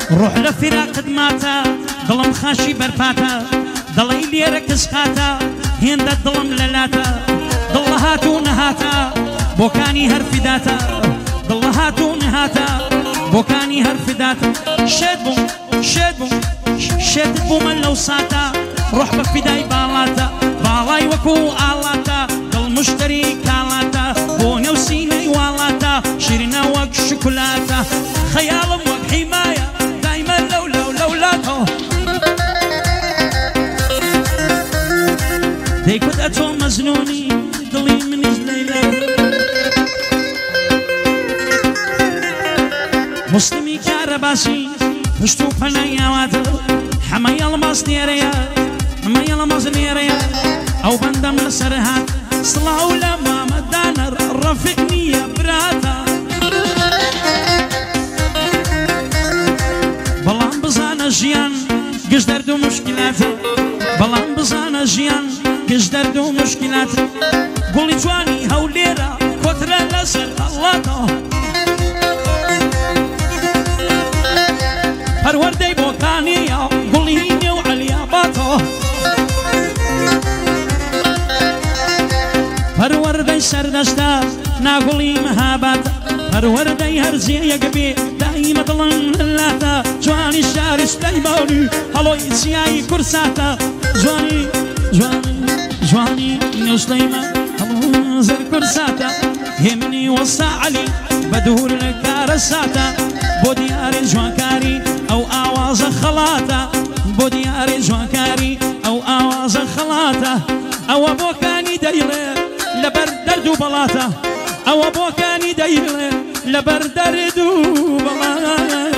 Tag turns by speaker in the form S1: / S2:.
S1: ڕۆح لە فراقت ماتە دڵم خاشی بەرپاتە دڵی لێرە کەس خاتە هێندە دڵم لە لاتە دڵ هات و نەهاتە بۆکانی هەر فیداتە دڵ هات و نەهاتە بۆکانی هەر فیداتە شێت بووم شێت بووم شێتت بوومە لەو ساتە ڕۆح بە فیدای باڵاتە باڵای وەکو ئاڵاتە دڵ مشتری کاڵاتە بۆ نێو سینەی واڵاتە شیرینە وەک شکولاتە خەیاڵم وەک حیمایە دایمە لەو لاتەوە دەیکوت ئەتۆ مەزنونی دڵی منیش لەیلا مسلمی کارە باسی پشت و پەنای ئاواتە حەمەی ئەڵماس نێرەیە حەمەی ئەڵماس نێرەیە ئەو بەندەم لەسەر هات سڵاو لە مامەدانە ڕەفیق نییە براتە بەڵام بزانە ژیان گشت دەرد و مشکلاتە بەڵام بزانە ژیان گشت دەرد و مشکلاتە گوڵی جوانی هەولێرە کۆترە لەسەر هەڵاتەوە پەروەردەی بۆکانیە گوڵی نێو عەلیاباتەوە پەروەردەی سەردەستە ناگوڵی مەهاباتە پەروەردەی هەرزیە یەکبێ دایمە دڵن لاتە جوانی شاری سپەی باولی هەڵۆی چیایی کورساتە جوانی جوانی جوانی نووسڵەیمە هەڵۆ زەر کورساتە هێمنی وەسا عەلی بە دوور لە کارە ساتە بۆ دیاری جوانکاری ئەو ئاوازە خەڵاتە بۆ دیاری جوانکاری ئەو ئاوازە خەڵاتە ئەوە بۆکانی دەیڵێ لەبەر دەرد و بەڵاتە ئەوە بۆکانی دەیڵێ لەبەر دەرد و بەڵاتە